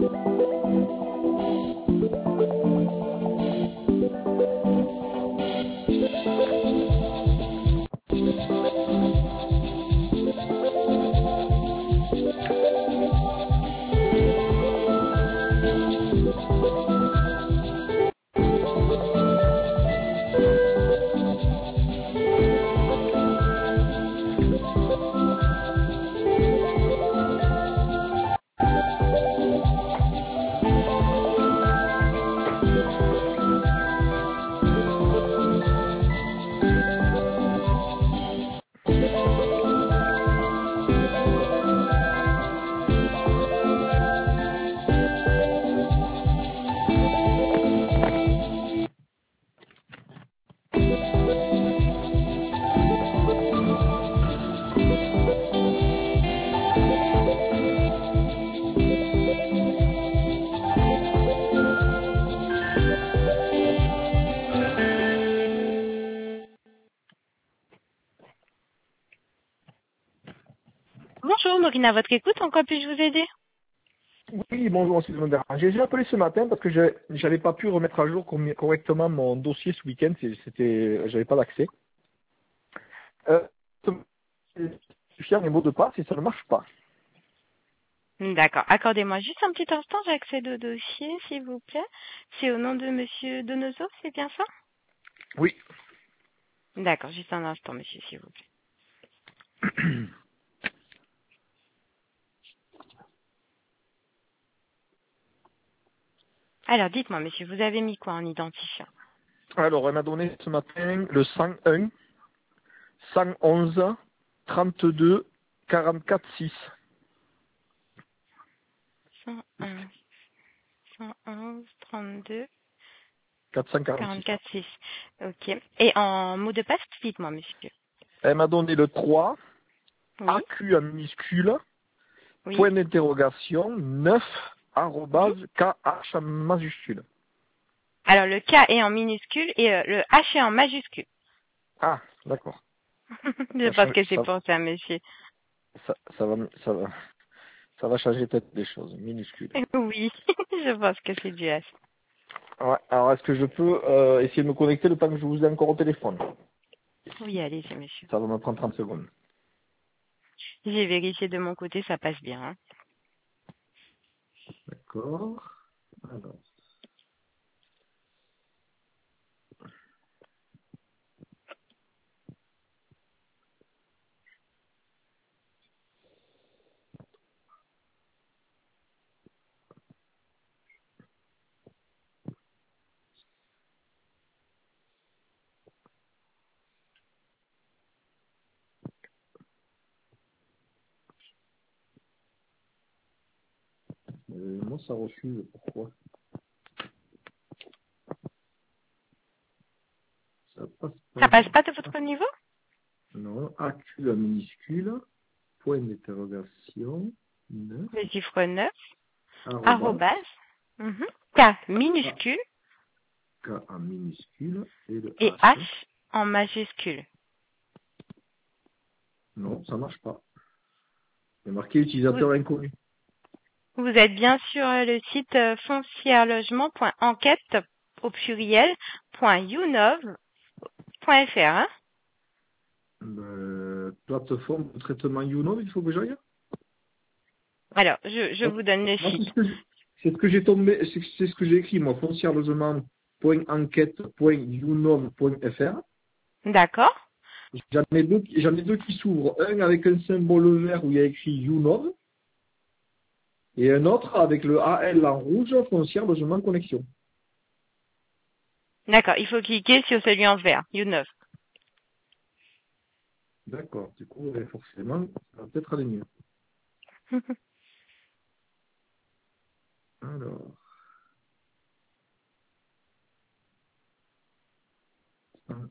Bonjour, Maureen, à votre écoute, en quoi puis-je vous aider? Oui, bonjour, c'est de déranger. J'ai appelé ce matin parce que j'avais pas pu remettre à jour correctement mon dossier ce week-end. J'avais pas d'accès. Je cherche mes mots de passe et ça ne marche pas. D'accord, accordez-moi juste un petit instant, j'accède au dossier, s'il vous plaît. C'est au nom de Monsieur Donoso, c'est bien ça? Oui. D'accord, juste un instant, monsieur, s'il vous plaît. Alors, dites-moi, monsieur, vous avez mis quoi en identifiant? Alors, elle m'a donné ce matin le 101, 111, 32, 44, 6. 101, 111, 32, 446. 44, 6. Ok. Et en mot de passe, dites-moi, monsieur. Elle m'a donné le 3, Oui, AQ en minuscule, oui, point d'interrogation, 9, oui. arrobase, KH en majuscule. Alors, le K est en minuscule et le H est en majuscule. Ah, d'accord. Je pense que c'est pour ça, monsieur. Ça va, ça va changer peut-être des choses, minuscules. Oui, je pense que c'est dû à ça. Ouais, alors est-ce que je peux essayer de me connecter le temps que je vous ai encore au téléphone? Oui, allez-y, monsieur. Ça va me prendre 30 secondes. J'ai vérifié de mon côté, ça passe bien. Hein. D'accord. Alors, moi ça refuse, pourquoi? Ça passe Ça pas. passe pas de votre niveau? Non, AQ en minuscule, point d'interrogation, 9, Le chiffre 9, arrobas, arrobas, K minuscule K en minuscule, et le et H. H en majuscule. Non, ça marche pas. Il y a marqué Vous, utilisateur inconnu. vous êtes bien sur le site foncièrelogement.enquête au pluriel .younov.fr. Hein. Plateforme de traitement Youno, il faut que j'aille. Alors, je vous donne le Moi, site. c'est ce que j'ai tombé, c'est ce que j'ai écrit, moi, foncièrelogement.enquête.younov.fr. D'accord. J'en ai deux qui s'ouvrent. Un avec un symbole vert où il y a écrit Younov, et un autre avec le AL en rouge, foncière logement connexion. D'accord, il faut cliquer sur celui en vert, Younov. D'accord, du coup, forcément, ça va peut-être aller mieux. Alors, un,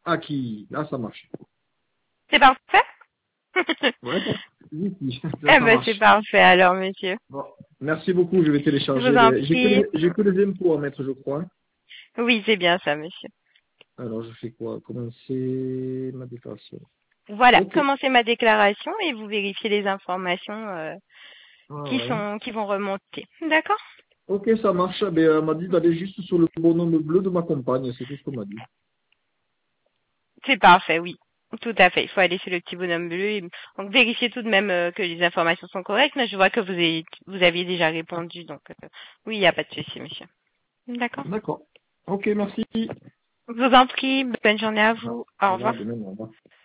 acquis. Là, ça marche. C'est parfait? Ouais, oui, oui, Eh ça ben, c'est marche. parfait alors, monsieur. Bon. Merci beaucoup, je vais Je télécharger vous en les... prie. J'ai que les impôts à mettre, je crois. Oui, c'est bien ça, monsieur. Alors, je fais quoi? Commencer ma déclaration. Voilà, Ok. commencez ma déclaration et vous vérifiez les informations Ah ouais. qui vont remonter. D'accord? Ok, ça marche. Ben, elle m'a dit d'aller juste sur le bonhomme bleu de ma compagne, c'est tout ce qu'on m'a dit. C'est parfait, oui. Tout à fait. Il faut aller sur le petit bonhomme bleu. Donc, vérifiez tout de même que les informations sont correctes. Mais je vois que vous aviez déjà répondu. Donc, oui, il n'y a pas de souci, monsieur. D'accord. D'accord. Ok, merci. Je vous en prie. Bonne journée à Ah, vous. au Au revoir, revoir. de même, au revoir.